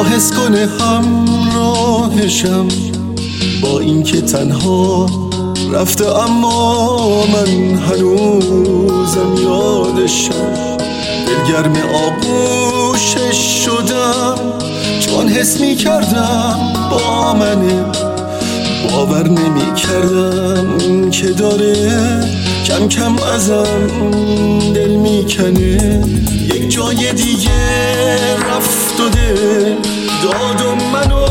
تا حس کنه همراهشم، با اینکه تنها رفته اما من هنوزم یادشم. دلگرم آغوشش شدم چون حس می کردم با منه، باور نمی کردم که داره کم کم ازم دل می کنه. یک جای دیگه رفت و دل داد و منو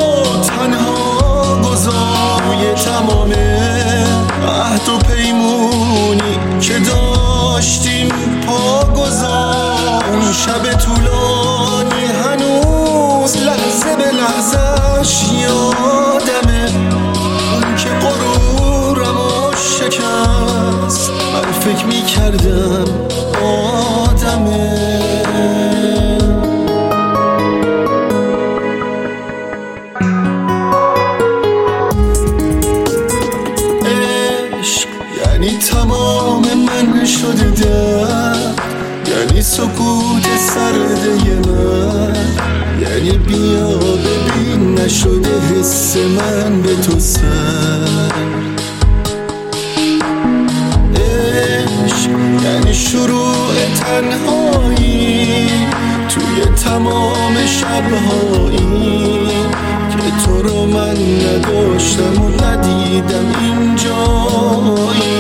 تنها گذار. تمام عهد و پیمونی که داشتیم پا گذار. اون شب طولانی هنوز لحظه به لحظهش یادمه، اون که غرورمو شکست من فکر می کردم آدمه. یعنی تمام من شده در، یعنی سکوت سرده من، یعنی بیا ببین نشده حس من به تو سر. عشق یعنی شروع تنهایی توی تمام شبهایی که تو رو من نداشتم و ندیدم اینجایی.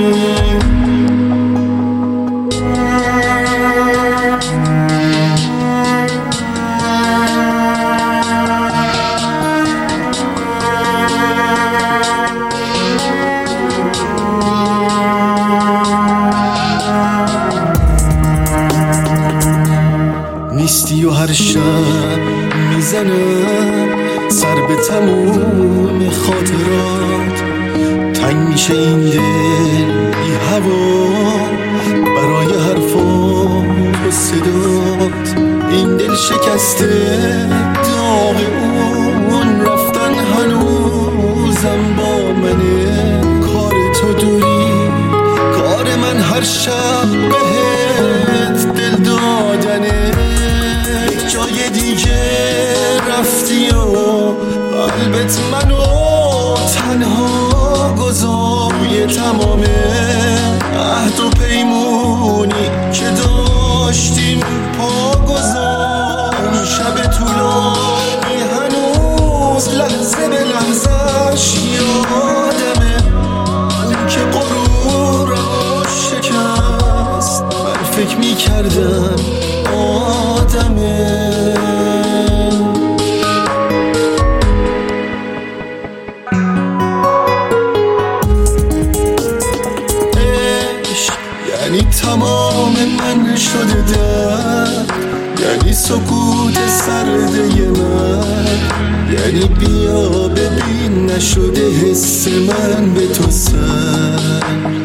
نیستی و هر شب میزنم سر به تموم خاطرات. تنگ میشه این دل بی هوا برای حرفات و صدات. این دل شکسته داغ اون رفتن هنوزم با منه. کار تو دوری، کار من هر شب بهت دل دادنه. جای دیگه رفتی و قلبت منو تنها گذار. تمام عهد و پیمونی که داشتیم پا گذار. اون شب طولانی هنوز لحظه به لحظهش یادمه، اون که غرورمو شکست من فکر می کردم آدمه. عشق یعنی تمام من شده در، یعنی سکوت سرده من، یعنی بیا ببین نشده حس من به تو سر.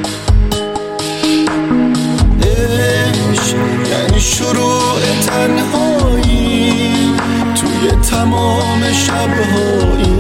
یعنی شروع تنهایی توی تمام شبهایی